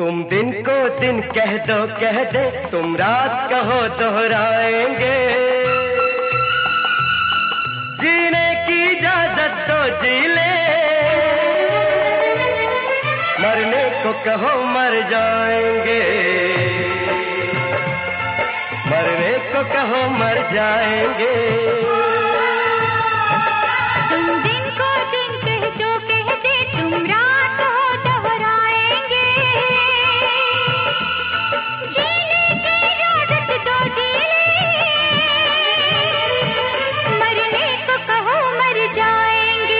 तुम दिन को दिन कह दो कह दे, तुम रात कहो दोहराएंगे। जीने की इजाजत तो जी ले, मरने को कहो मर जाएंगे। मरने को कहो मर जाएंगे। तुम दिन को दिन कह जो कह दे, तुम रात हो दोहराएंगे। जीने की इजाजत दो जी ले, मरने को कहो मर जाएंगे।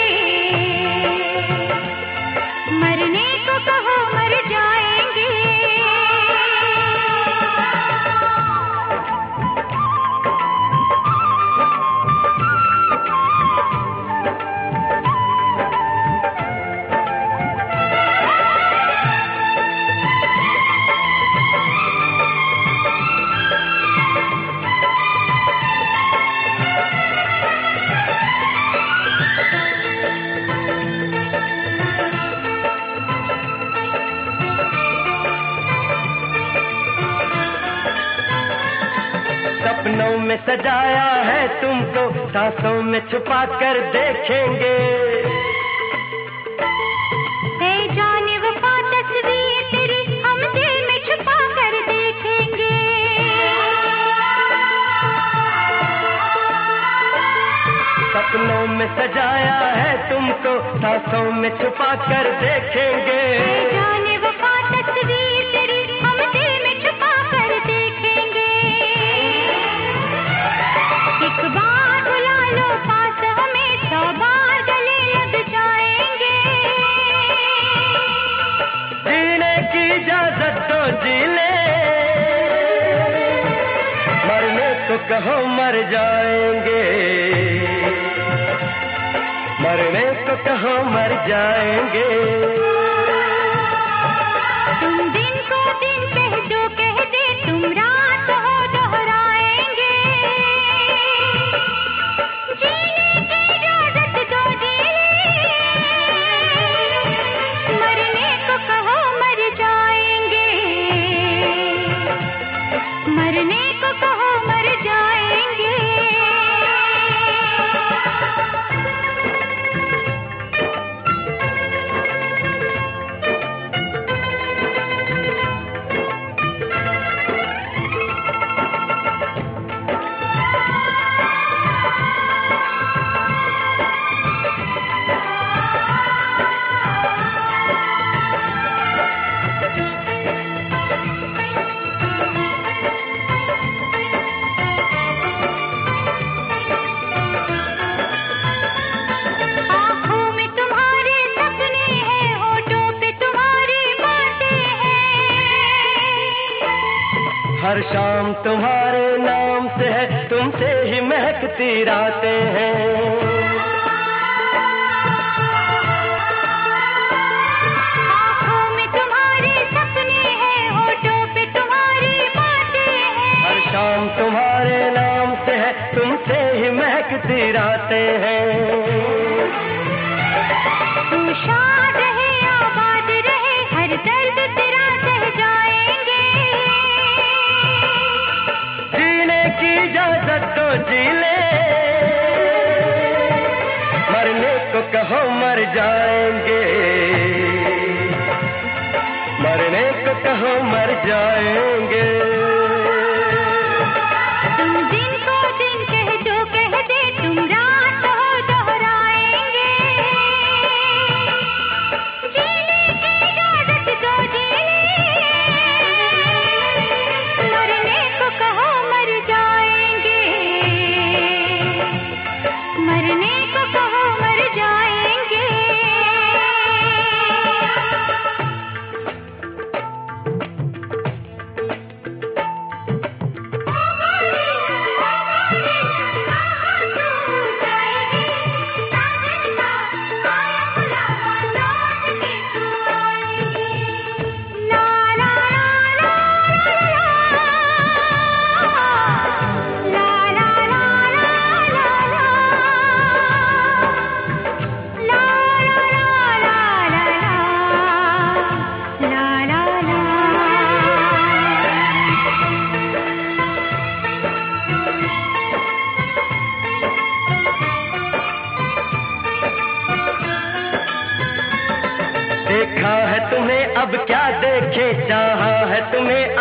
मरने को कहो मर जाएंगे। सपनों में सजाया है तुमको, सांसों में छुपा कर देखेंगे। है जाने वफा तस्वीर तेरी, हम दिल में छुपा कर देखेंगे। सपनों में सजाया है तुमको, सांसों में छुपा कर देखेंगे। है जाने वफा तस्वीर तेरी, हम दिल में छुपा कर देखेंगे। एक बार बुला लो पास हमें, 100 बार गले लग जाएंगे। जीने की इजाजत तो जी ले, मरने को कहो मर जाएंगे। मरने को कहो मर जाएंगे। तुम दिन को दिन कह जो कह दे, तुम रात हो दोहराएंगे। जीने की इजाजत दो जी ले, मरने को कहो मर जाएंगे। मरने को कहो मर जाएंगे। हर शाम तुम्हारे नाम से है, तुमसे ही महकती रातें हैं। आँखों में तुम्हारे सपने हैं, होठों पे तुम्हारी बातें हैं। हर शाम तुम्हारे नाम से है, तुमसे ही महकती रातें हैं। तू शाद रहे आबाद रहे, हर दर्द तेरा सह जाएंगे। जीने की इजाजत तो जी ले, मरने को कहो मर जाएंगे। मरने को कहो मर जाएंगे। तुम दिन को दिन कह जो कह दे, तुम रात हो दोहराएंगे। जीने की इजाजत दो जी ले, मरने को कहो मर जाएंगे। मरने को कहो मर जाएंगे।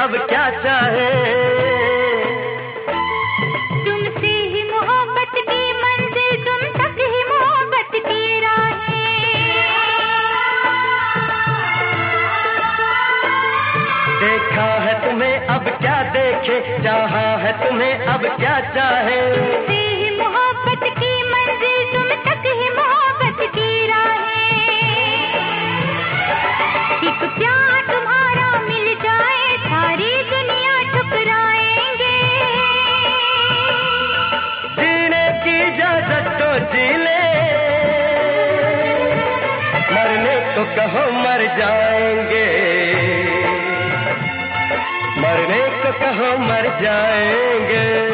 अब क्या चाहे। तुमसे ही मोहब्बत की मंजिल, तुम तक ही मोहब्बत की राहें। देखा है तुम्हें अब क्या देखे, चाहा है तुम्हें अब क्या चाहे। तुमसे ही मोहब्बत की मंजिल, तुम तक ही मोहब्बत की राहें। एक प्यार तुम्हारा मिल जाए, सारी दुनिया ठुकराएंगे। जीने की इजाजत तो जी ले, मरने को कहो मर जाएंगे, मरने को कहो मर जाएंगे।